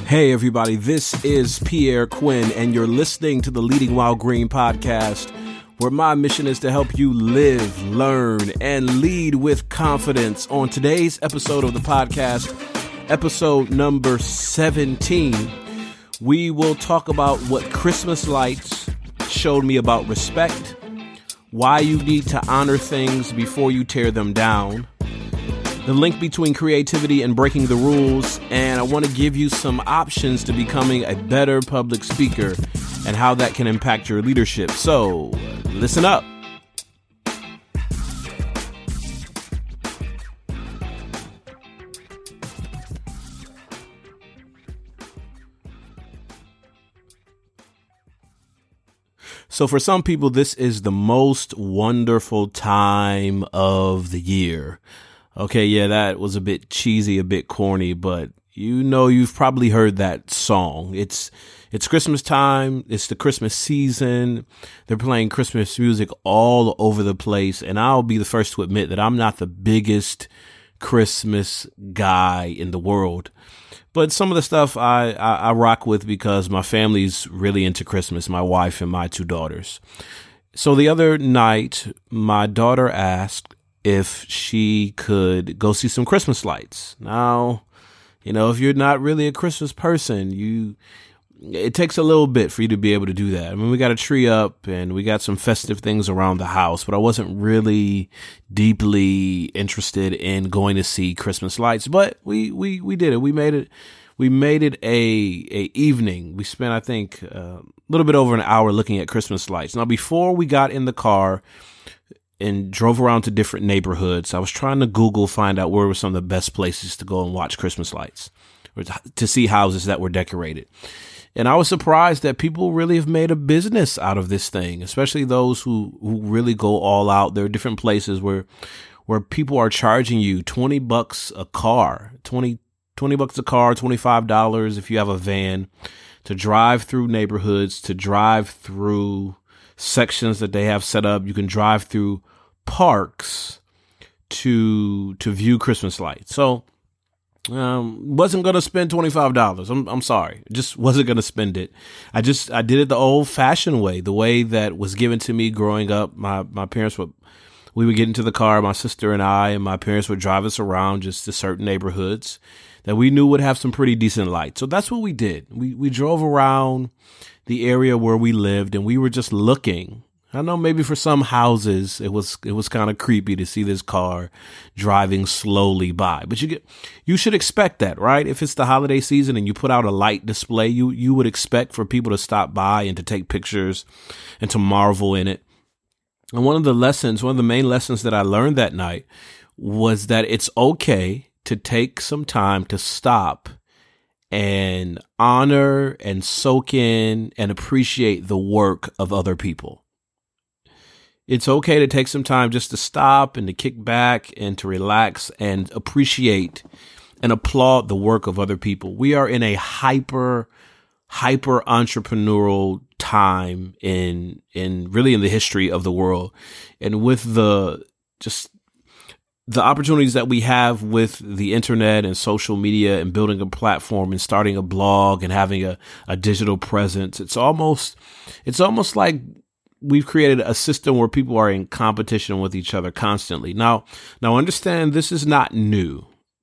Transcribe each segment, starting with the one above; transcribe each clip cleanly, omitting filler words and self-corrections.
Hey everybody, this is Pierre Quinn and you're listening to the Leading While Green podcast, where my mission is to help you live, learn, and lead with confidence. On today's episode of the podcast, episode number 17, we will talk about what Christmas lights showed me about respect, why you need to honor things before you tear them down, the link between creativity and breaking the rules, and I want to give you some options to becoming a better public speaker and how that can impact your leadership. So, listen up. So for some people, this is the most wonderful time of the year. Okay, yeah, that was a bit cheesy, a bit corny, but you know you've probably heard that song. It's Christmas time. It's the Christmas season. They're playing Christmas music all over the place, and I'll be the first to admit that I'm not the biggest Christmas guy in the world. But some of the stuff I rock with because my family's really into Christmas, my wife and my two daughters. So the other night, my daughter asked if she could go see some Christmas lights. Now, you know, if you're not really a Christmas person, it takes a little bit for you to be able to do that. I mean, we got a tree up and we got some festive things around the house, but I wasn't really deeply interested in going to see Christmas lights. But we did it. We made it a evening. We spent, I think, a little bit over an hour looking at Christmas lights. Now, before we got in the car and drove around to different neighborhoods, I was trying to find out where were some of the best places to go and watch Christmas lights or to see houses that were decorated. And I was surprised that people really have made a business out of this thing, especially those who really go all out. There are different places where people are charging you $20 a car, $20 a car, $25 if you have a van, to drive through neighborhoods, to drive through sections that they have set up. You can drive through parks to view Christmas lights. So wasn't going to spend $25. I'm sorry. Just wasn't going to spend it. I did it the old fashioned way, the way that was given to me growing up. My parents we would get into the car, my sister and I, and my parents would drive us around just to certain neighborhoods that we knew would have some pretty decent lights. So that's what we did. We drove around the area where we lived and we were just looking. I know maybe for some houses it was kind of creepy to see this car driving slowly by, but you should expect that, right? If it's the holiday season and you put out a light display, you would expect for people to stop by and to take pictures and to marvel in it. And one of the main lessons that I learned that night was that it's okay to take some time to stop and honor and soak in and appreciate the work of other people. It's okay to take some time just to stop and to kick back and to relax and appreciate and applaud the work of other people. We are in a hyper entrepreneurial time in the history of the world. And with the opportunities that we have with the internet and social media and building a platform and starting a blog and having a digital presence, it's almost like we've created a system where people are in competition with each other constantly. Now understand, this is not new.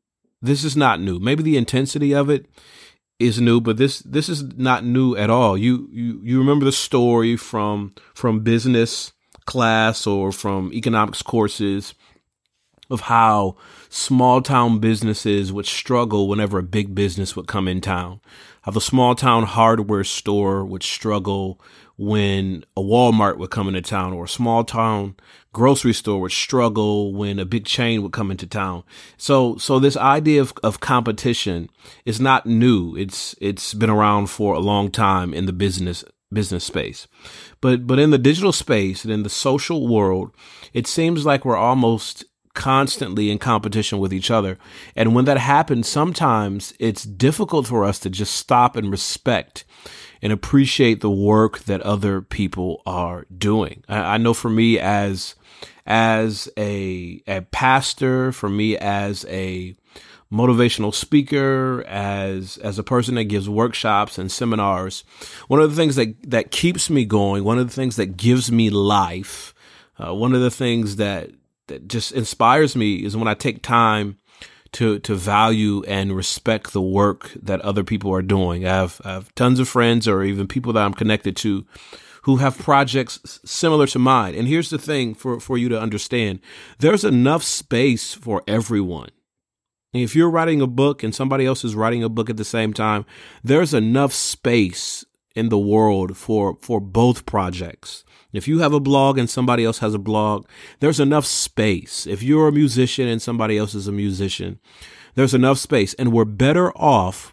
Maybe the intensity of it is new, but this is not new at all. You remember the story from business class or from economics courses of how small town businesses would struggle whenever a big business would come in town. How the small town hardware store would struggle when a Walmart would come into town, or a small town grocery store would struggle when a big chain would come into town. So this idea of competition is not new. It's been around for a long time in the business space. But in the digital space and in the social world, it seems like we're almost constantly in competition with each other. And when that happens, sometimes it's difficult for us to just stop and respect and appreciate the work that other people are doing. I know for me as a pastor, for me as a motivational speaker, as a person that gives workshops and seminars, one of the things that keeps me going, one of the things that gives me life, one of the things that just inspires me is when I take time to value and respect the work that other people are doing. I have tons of friends or even people that I'm connected to who have projects similar to mine. And here's the thing for you to understand. There's enough space for everyone. If you're writing a book and somebody else is writing a book at the same time, there's enough space in the world for both projects. If you have a blog and somebody else has a blog, there's enough space. If you're a musician and somebody else is a musician, there's enough space. And we're better off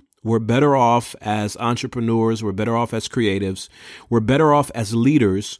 as entrepreneurs. We're better off as creatives. We're better off as leaders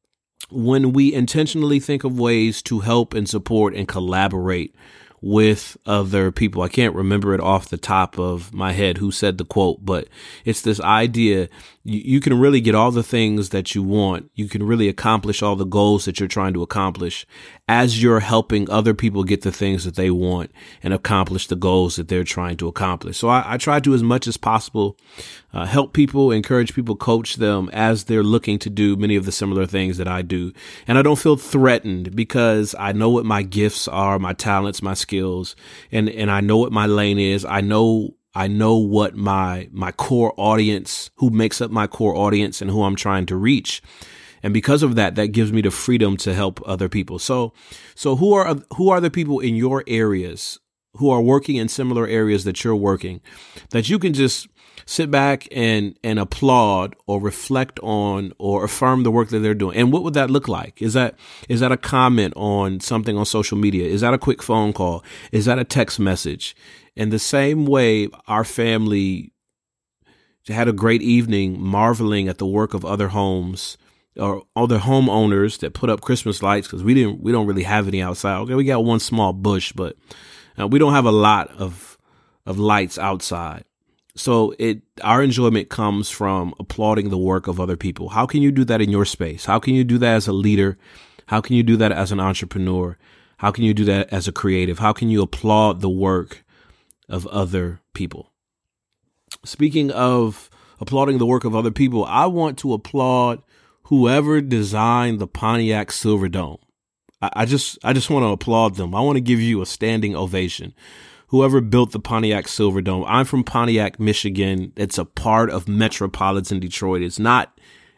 when we intentionally think of ways to help and support and collaborate with other people. I can't remember it off the top of my head who said the quote, but it's this idea you can really get all the things that you want. You can really accomplish all the goals that you're trying to accomplish as you're helping other people get the things that they want and accomplish the goals that they're trying to accomplish. So I try to, as much as possible, help people, encourage people, coach them as they're looking to do many of the similar things that I do. And I don't feel threatened because I know what my gifts are, my talents, my skills, and I know what my lane is. I know what my core audience, who makes up my core audience and who I'm trying to reach. And because of that, that gives me the freedom to help other people. So who are the people in your areas who are working in similar areas that you're working, that you can just sit back and applaud or reflect on or affirm the work that they're doing? And what would that look like? Is that a comment on something on social media? Is that a quick phone call? Is that a text message? In the same way, our family had a great evening marveling at the work of other homes or other homeowners that put up Christmas lights, because we don't really have any outside. Okay, we got one small bush, but we don't have a lot of lights outside. So our enjoyment comes from applauding the work of other people. How can you do that in your space? How can you do that as a leader? How can you do that as an entrepreneur? How can you do that as a creative? How can you applaud the work of other people? Speaking of applauding the work of other people, I want to applaud whoever designed the Pontiac Silverdome. I just want to applaud them. I want to give you a standing ovation. Whoever built the Pontiac Silverdome. I'm from Pontiac, Michigan. It's a part of metropolitan Detroit. It's not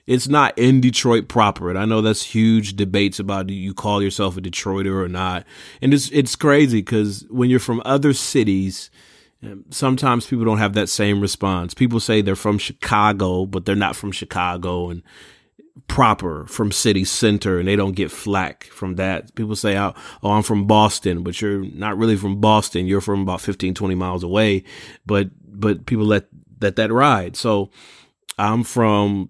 in Detroit proper. And I know that's huge debates about, do you call yourself a Detroiter or not? And it's crazy because when you're from other cities, sometimes people don't have that same response. People say they're from Chicago, but they're not from Chicago and proper from city center, and they don't get flack from that. People say, oh, I'm from Boston, but you're not really from Boston. You're from about 15, 20 miles away, but people let that ride. So I'm from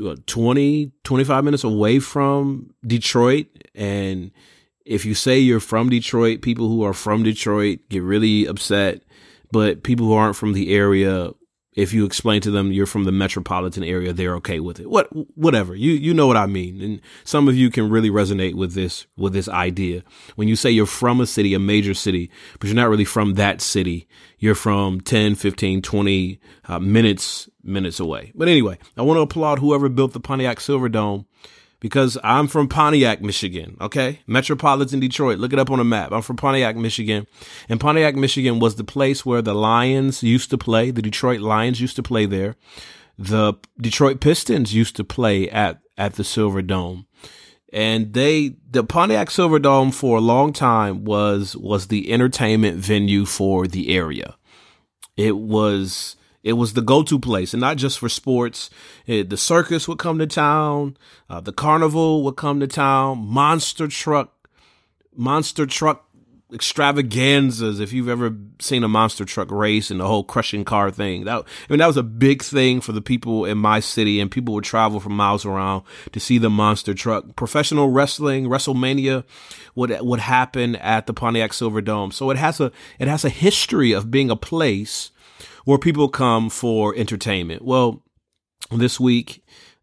20, 25 minutes away from Detroit. And if you say you're from Detroit, people who are from Detroit get really upset. But people who aren't from the area, if you explain to them you're from the metropolitan area, they're okay with it. Whatever. You know what I mean. And some of you can really resonate with this idea. When you say you're from a city, a major city, but you're not really from that city, you're from 10, 15, 20 minutes away. But anyway, I want to applaud whoever built the Pontiac Silverdome, because I'm from Pontiac, Michigan. Okay. Metropolitan Detroit. Look it up on a map. I'm from Pontiac, Michigan. And Pontiac, Michigan was the place where the Lions used to play. The Detroit Lions used to play there. The Detroit Pistons used to play at the Silverdome. And the Pontiac Silverdome for a long time was the entertainment venue for the area. It was the go-to place, and not just for sports. The circus would come to town. The carnival would come to town. Monster truck extravaganzas. If you've ever seen a monster truck race and the whole crushing car thing, that was a big thing for the people in my city, and people would travel from miles around to see the monster truck. Professional wrestling, WrestleMania would happen at the Pontiac Silverdome. So it has a history of being a place where people come for entertainment. Well, this week,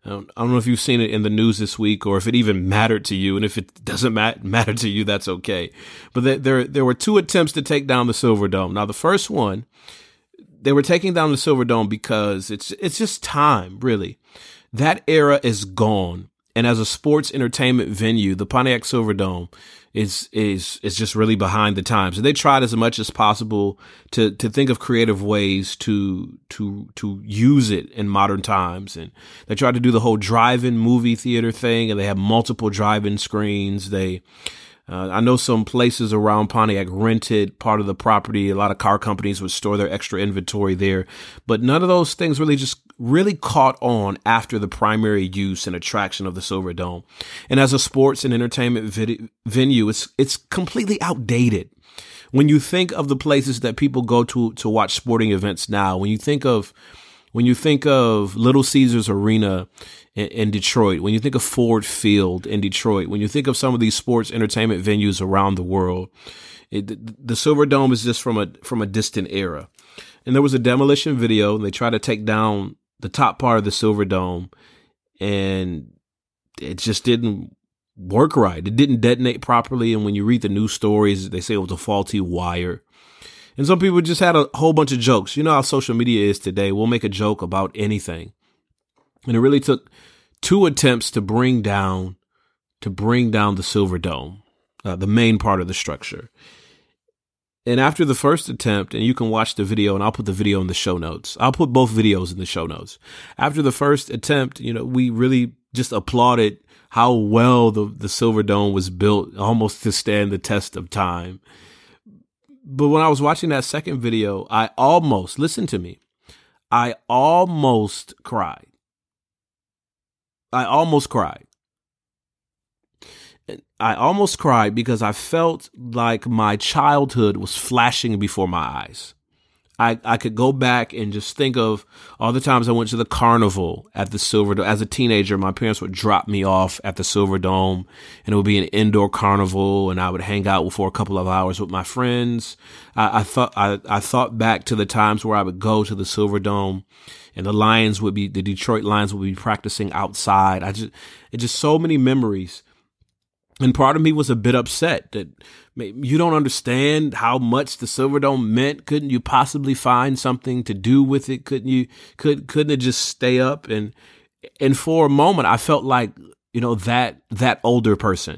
I don't know if you've seen it in the news this week or if it even mattered to you. And if it doesn't matter to you, that's okay. But there were two attempts to take down the Silverdome. Now, the first one, they were taking down the Silverdome because it's just time, really. That era is gone. And as a sports entertainment venue, the Pontiac Silverdome is just really behind the times. And they tried as much as possible to think of creative ways to use it in modern times. And they tried to do the whole drive-in movie theater thing, and they have multiple drive-in screens. I know some places around Pontiac rented part of the property. A lot of car companies would store their extra inventory there, but none of those things really caught on after the primary use and attraction of the Silverdome. And as a sports and entertainment venue, it's completely outdated. When you think of the places that people go to watch sporting events now, when you think of Little Caesars Arena in Detroit, when you think of Ford Field in Detroit, when you think of some of these sports entertainment venues around the world, the Silverdome is just from a distant era. And there was a demolition video, and they tried to take down the top part of the Silverdome, and it just didn't work right. It didn't detonate properly. And when you read the news stories, they say it was a faulty wire. And some people just had a whole bunch of jokes. You know how social media is today. We'll make a joke about anything. And it really took two attempts to bring down the Silverdome, the main part of the structure. And after the first attempt, and you can watch the video, and I'll put the video in the show notes. I'll put both videos in the show notes. After the first attempt, we really just applauded how well the Silverdome was built, almost to stand the test of time. But when I was watching that second video, I almost cried. I almost cried because I felt like my childhood was flashing before my eyes. I could go back and just think of all the times I went to the carnival at the Silverdome. As a teenager, my parents would drop me off at the Silverdome, and it would be an indoor carnival, and I would hang out for a couple of hours with my friends. I thought back to the times where I would go to the Silverdome, and the Detroit Lions would be practicing outside. It's just so many memories. And part of me was a bit upset that you don't understand how much the Silverdome meant. Couldn't you possibly find something to do with it? Couldn't it just stay up? And for a moment, I felt like, that older person,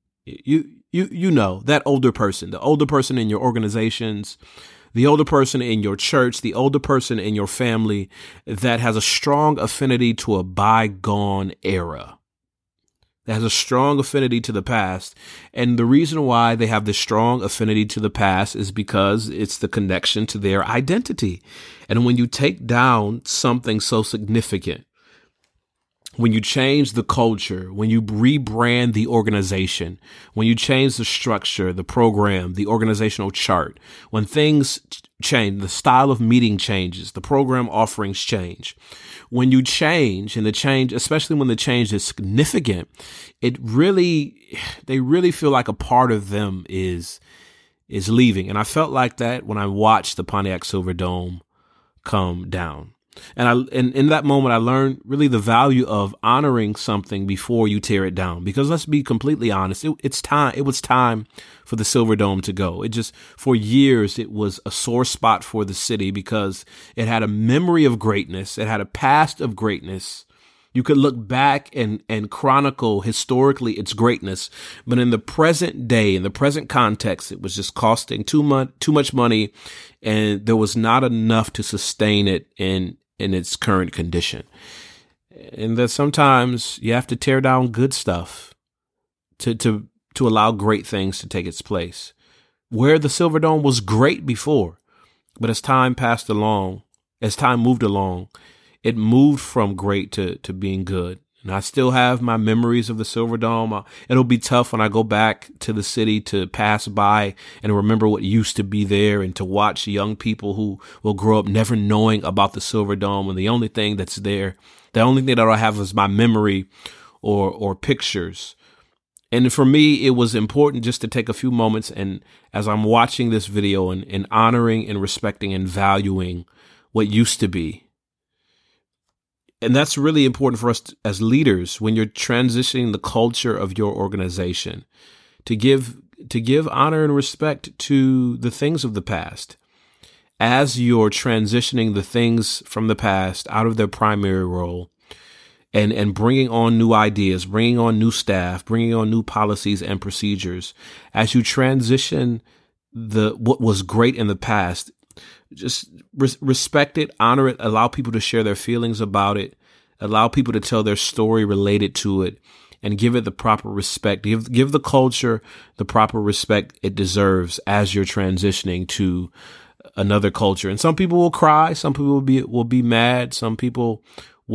that older person, the older person in your organizations, the older person in your church, the older person in your family that has a strong affinity to a bygone era. That has a strong affinity to the past. And the reason why they have this strong affinity to the past is because it's the connection to their identity. And when you take down something so significant, when you change the culture, when you rebrand the organization, when you change the structure, the program, the organizational chart, when things change, the style of meeting changes, the program offerings change. When you change, and the change, especially when the change is significant, they really feel like a part of them is leaving. And I felt like that when I watched the Pontiac Silverdome come down. And in that moment, I learned really the value of honoring something before you tear it down. Because let's be completely honest, it was time for the Silverdome to go. For years, it was a sore spot for the city because it had a memory of greatness. It had a past of greatness. You could look back and chronicle historically its greatness. But in the present day, in the present context, it was just costing too much money, and there was not enough to sustain it in its current condition. And that sometimes you have to tear down good stuff to allow great things to take its place. Where the Silverdome was great before, but as time moved along, it moved from great to being good. And I still have my memories of the Silverdome. It'll be tough when I go back to the city to pass by and remember what used to be there, and to watch young people who will grow up never knowing about the Silverdome. And the only thing that's there, the only thing that I have is my memory or pictures. And for me, it was important just to take a few moments, and as I'm watching this video, and honoring and respecting and valuing what used to be. And that's really important for us as leaders when you're transitioning the culture of your organization to give honor and respect to the things of the past. As you're transitioning the things from the past out of their primary role and bringing on new ideas, bringing on new staff, bringing on new policies and procedures, as you transition what was great in the past, just respect it, honor it, allow people to share their feelings about it, allow people to tell their story related to it, and give it the proper respect. Give the culture the proper respect it deserves as you're transitioning to another culture. And some people will cry, some people will be mad, some people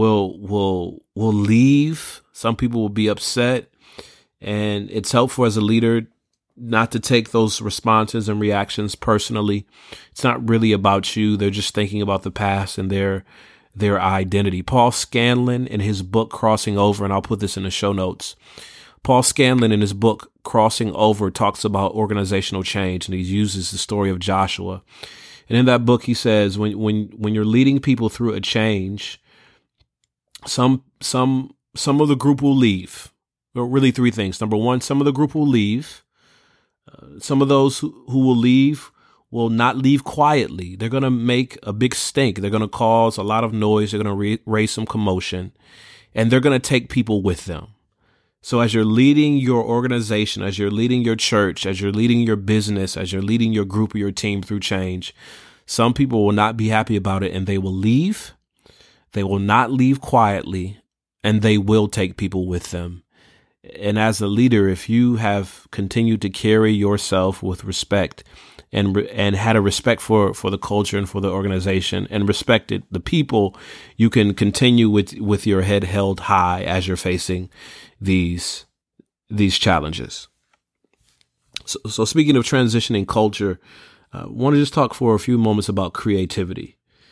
will leave, some people will be upset. And it's helpful as a leader not to take those responses and reactions personally. It's not really about you. They're just thinking about the past and their identity. Paul Scanlon in his book, Crossing Over, and I'll put this in the show notes. Paul Scanlon in his book, Crossing Over, talks about organizational change, and he uses the story of Joshua. And in that book, he says, when you're leading people through a change, some of the group will leave. Well, really three things. Number one, some of the group will leave. Some of those who will leave will not leave quietly. They're going to make a big stink. They're going to cause a lot of noise. They're going to raise some commotion, and they're going to take people with them. So as you're leading your organization, as you're leading your church, as you're leading your business, as you're leading your group or your team through change, some people will not be happy about it, and they will leave. They will not leave quietly, and they will take people with them. And as a leader, if you have continued to carry yourself with respect and had a respect for the culture and for the organization and respected the people, you can continue with your head held high as you're facing these challenges. So speaking of transitioning culture, I want to just talk for a few moments about creativity.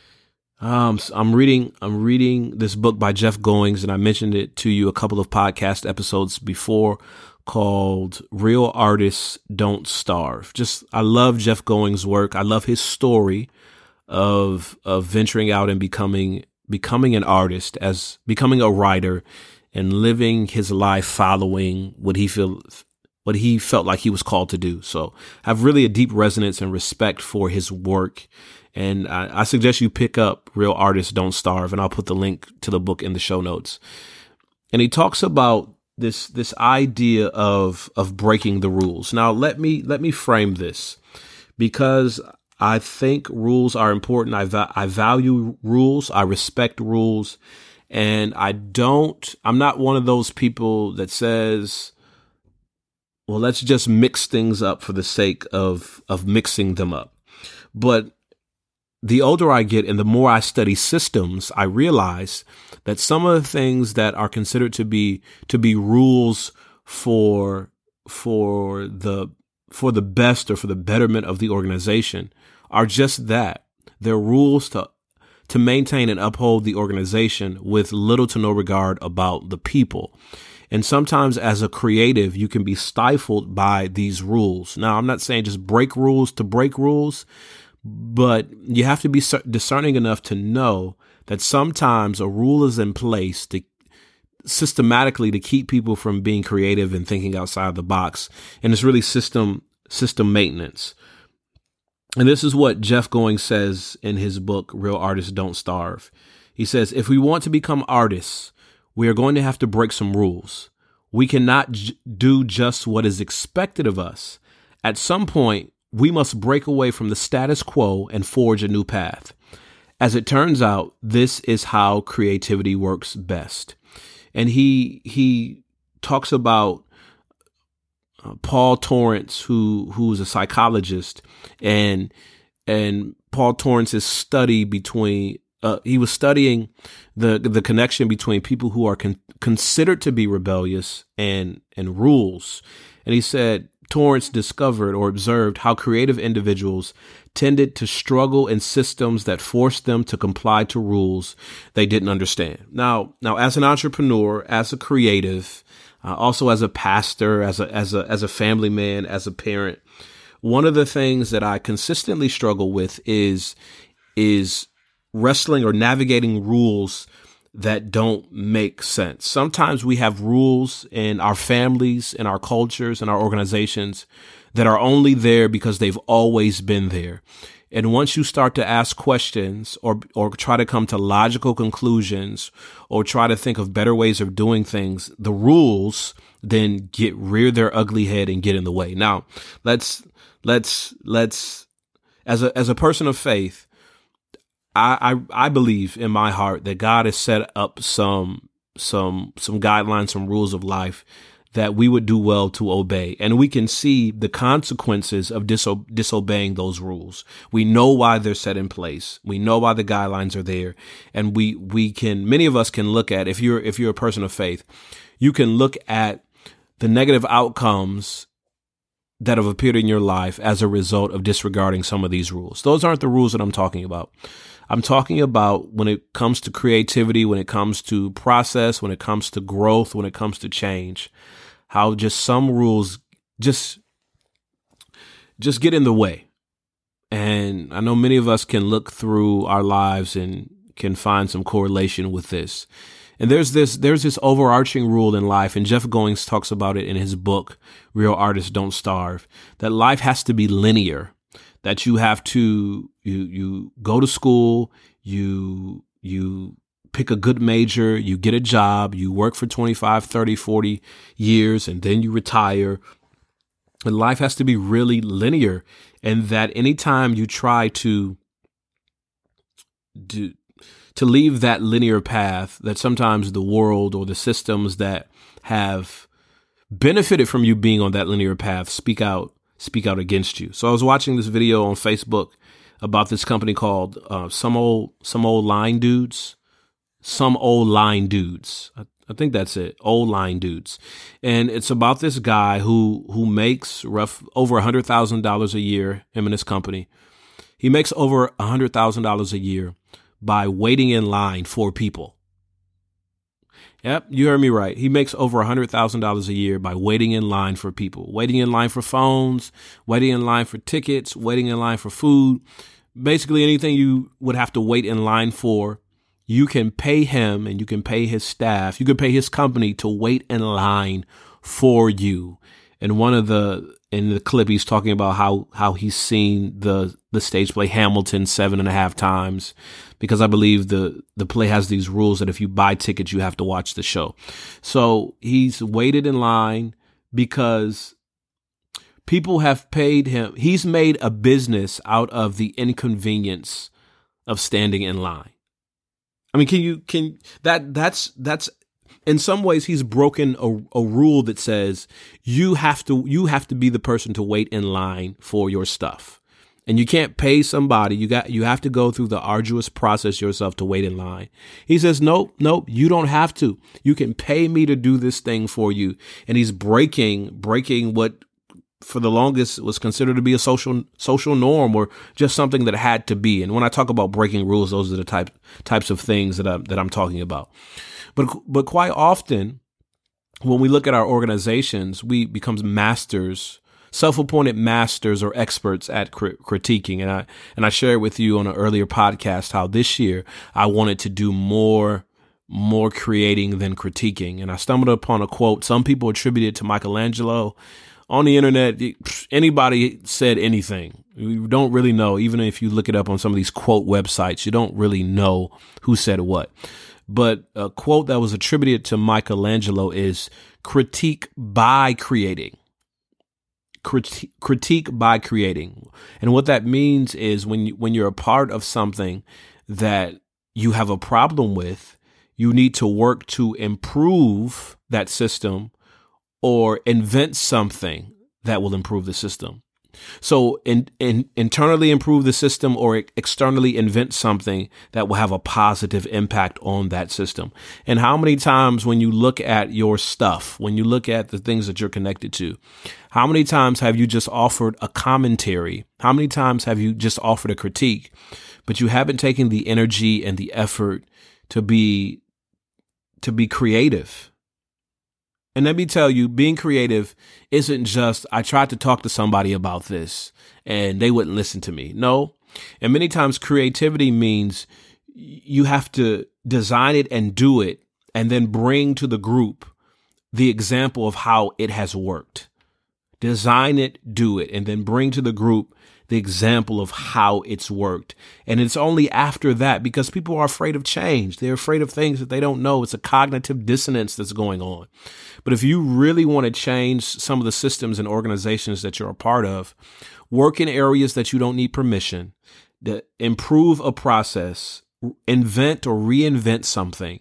I'm reading this book by Jeff Goings, and I mentioned it to you a couple of podcast episodes before, called Real Artists Don't Starve. I love Jeff Goings' work. I love his story of venturing out and becoming an artist, as becoming a writer and living his life following what he felt like he was called to do. So I have really a deep resonance and respect for his work. And I suggest you pick up Real Artists Don't Starve, and I'll put the link to the book in the show notes. And he talks about this idea of breaking the rules. Now, let me frame this, because I think rules are important. I value rules. I respect rules. And I'm not one of those people that says, well, let's just mix things up for the sake of mixing them up. But the older I get and the more I study systems, I realize that some of the things that are considered to be rules for the best or for the betterment of the organization are just that. They're rules to maintain and uphold the organization with little to no regard about the people. And sometimes as a creative, you can be stifled by these rules. Now, I'm not saying just break rules to break rules, but you have to be discerning enough to know that sometimes a rule is in place to systematically to keep people from being creative and thinking outside the box. And it's really system maintenance. And this is what Jeff Goings says in his book, Real Artists Don't Starve. He says, if we want to become artists, we are going to have to break some rules. We cannot do just what is expected of us. At some point, we must break away from the status quo and forge a new path. As it turns out, this is how creativity works best. And he talks about Paul Torrance, who's a psychologist, and Paul Torrance's study between he was studying the connection between people who are considered to be rebellious and rules. And he said Torrance discovered or observed how creative individuals tended to struggle in systems that forced them to comply to rules they didn't understand. Now, as an entrepreneur, as a creative, also as a pastor, as a family man, as a parent, one of the things that I consistently struggle with is wrestling or navigating rules that don't make sense. Sometimes we have rules in our families, in our cultures, in our organizations that are only there because they've always been there. And once you start to ask questions or try to come to logical conclusions or try to think of better ways of doing things, the rules then rear their ugly head and get in the way. Now, let's as a person of faith, I believe in my heart that God has set up some guidelines, some rules of life that we would do well to obey. And we can see the consequences of disobeying those rules. We know why they're set in place. We know why the guidelines are there. And many of us can look at, if you're a person of faith, you can look at the negative outcomes that have appeared in your life as a result of disregarding some of these rules. Those aren't the rules that I'm talking about. I'm talking about when it comes to creativity, when it comes to process, when it comes to growth, when it comes to change, how just some rules just get in the way. And I know many of us can look through our lives and can find some correlation with this. And there's this overarching rule in life, and Jeff Goings talks about it in his book, Real Artists Don't Starve, that life has to be linear, that you have to, you go to school, you pick a good major, you get a job, you work for 25, 30, 40 years, and then you retire. And life has to be really linear. And that anytime you try to leave that linear path, that sometimes the world or the systems that have benefited from you being on that linear path speak out against you. So I was watching this video on Facebook about this company called Some Old Line Dudes. Some Old Line Dudes. I think that's it. Old Line Dudes. And it's about this guy who makes over $100,000 a year, him and his company. He makes over $100,000 a year by waiting in line for people. Yep, you heard me right. He makes over $100,000 a year by waiting in line for people, waiting in line for phones, waiting in line for tickets, waiting in line for food. Basically anything you would have to wait in line for, you can pay him and you can pay his staff. You can pay his company to wait in line for you. And in the clip, he's talking about how he's seen the stage play Hamilton 7.5 times, because I believe the play has these rules that if you buy tickets, you have to watch the show. So he's waited in line because people have paid him. He's made a business out of the inconvenience of standing in line. I mean, that's in some ways he's broken a rule that says you have to be the person to wait in line for your stuff. And you can't pay somebody. You have to go through the arduous process yourself to wait in line. He says, nope, you don't have to. You can pay me to do this thing for you. And he's breaking what for the longest was considered to be a social norm, or just something that had to be. And when I talk about breaking rules, those are the types of things that I'm talking about. But quite often, when we look at our organizations, we become masters, self-appointed masters or experts at critiquing. And I shared with you on an earlier podcast how this year I wanted to do more creating than critiquing. And I stumbled upon a quote. Some people attribute it to Michelangelo. On the internet, anybody said anything. You don't really know. Even if you look it up on some of these quote websites, you don't really know who said what. But a quote that was attributed to Michelangelo is critique by creating. Critique by creating. And what that means is when you're a part of something that you have a problem with, you need to work to improve that system or invent something that will improve the system. So internally improve the system or externally invent something that will have a positive impact on that system. And how many times when you look at your stuff, when you look at the things that you're connected to, how many times have you just offered a commentary? How many times have you just offered a critique, but you haven't taken the energy and the effort to be creative? And let me tell you, being creative isn't just, I tried to talk to somebody about this and they wouldn't listen to me. No. And many times creativity means you have to design it and do it, and then bring to the group the example of how it has worked. Design it, do it, and then bring to the group the example of how it's worked. And it's only after that, because people are afraid of change. They're afraid of things that they don't know. It's a cognitive dissonance that's going on. But if you really want to change some of the systems and organizations that you're a part of, work in areas that you don't need permission, that improve a process, invent or reinvent something,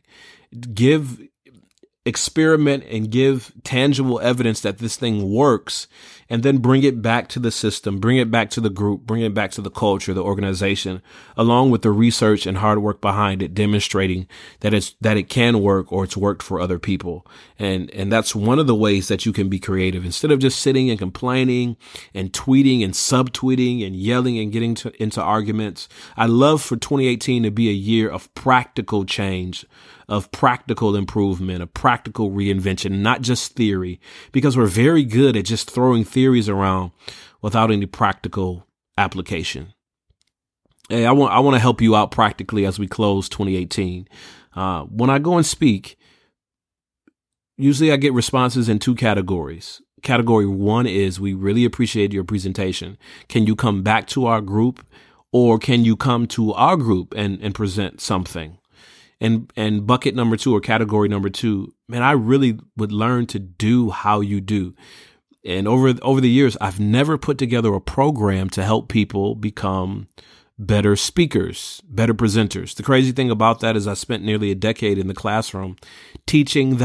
experiment and give tangible evidence that this thing works, and then bring it back to the system, bring it back to the group, bring it back to the culture, the organization, along with the research and hard work behind it, demonstrating that it can work or it's worked for other people. And that's one of the ways that you can be creative. Instead of just sitting and complaining and tweeting and subtweeting and yelling and getting into arguments, I'd love for 2018 to be a year of practical change, of practical improvement, of practical reinvention, not just theory, because we're very good at just throwing theories around without any practical application. Hey, I want to help you out practically as we close 2018. When I go and speak, usually I get responses in two categories. Category one is, we really appreciate your presentation. Can you come back to our group, or can you come to our group and present something? And bucket number two, or category number two, man, I really would learn to do how you do. And over the years, I've never put together a program to help people become better speakers, better presenters. The crazy thing about that is I spent nearly a decade in the classroom teaching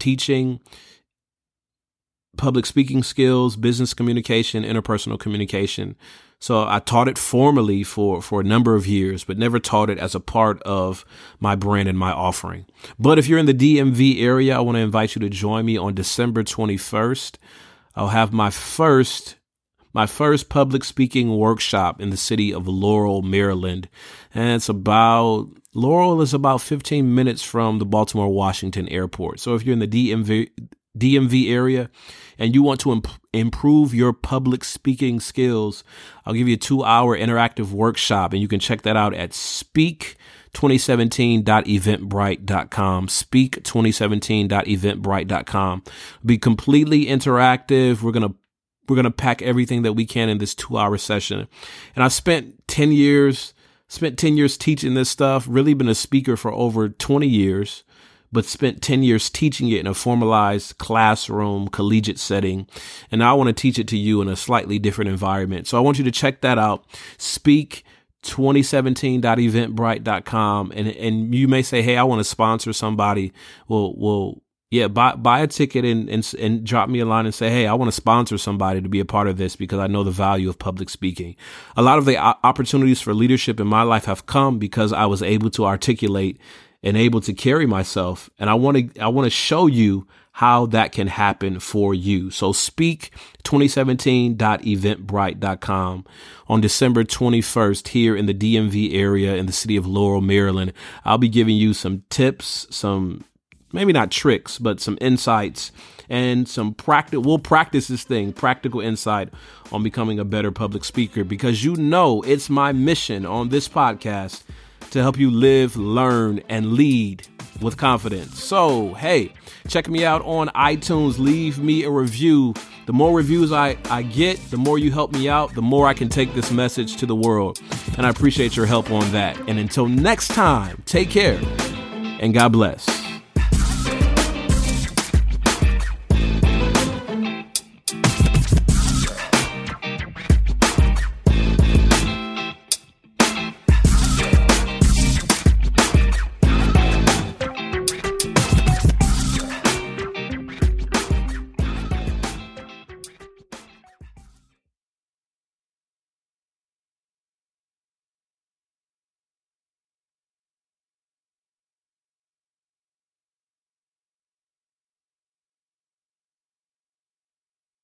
public speaking skills, business communication, interpersonal communication. So I taught it formally for a number of years, but never taught it as a part of my brand and my offering. But if you're in the DMV area, I want to invite you to join me on December 21st. I'll have my first public speaking workshop in the city of Laurel, Maryland. And Laurel is about 15 minutes from the Baltimore Washington airport. So if you're in the DMV area and you want to improve your public speaking skills, I'll give you a 2-hour interactive workshop, and you can check that out at speak2017.eventbrite.com, speak2017.eventbrite.com. Be completely interactive. We're going to pack everything that we can in this 2-hour session. And I've spent 10 years teaching this stuff, really been a speaker for over 20 years, but spent 10 years teaching it in a formalized classroom, collegiate setting. And now I want to teach it to you in a slightly different environment. So I want you to check that out. Speak2017.eventbrite.com. And you may say, hey, I want to sponsor somebody. Well, yeah, buy a ticket and drop me a line and say, hey, I want to sponsor somebody to be a part of this because I know the value of public speaking. A lot of the opportunities for leadership in my life have come because I was able to articulate and able to carry myself. And I want to show you how that can happen for you. So speak2017.eventbrite.com on December 21st here in the DMV area in the city of Laurel, Maryland. I'll be giving you some tips, some maybe not tricks, but some insights and some we'll practice this thing, practical insight on becoming a better public speaker, because it's my mission on this podcast to help you live, learn, and lead with confidence. So, hey, check me out on iTunes. Leave me a review. The more reviews I get, the more you help me out, the more I can take this message to the world. And I appreciate your help on that. And until next time, take care and God bless.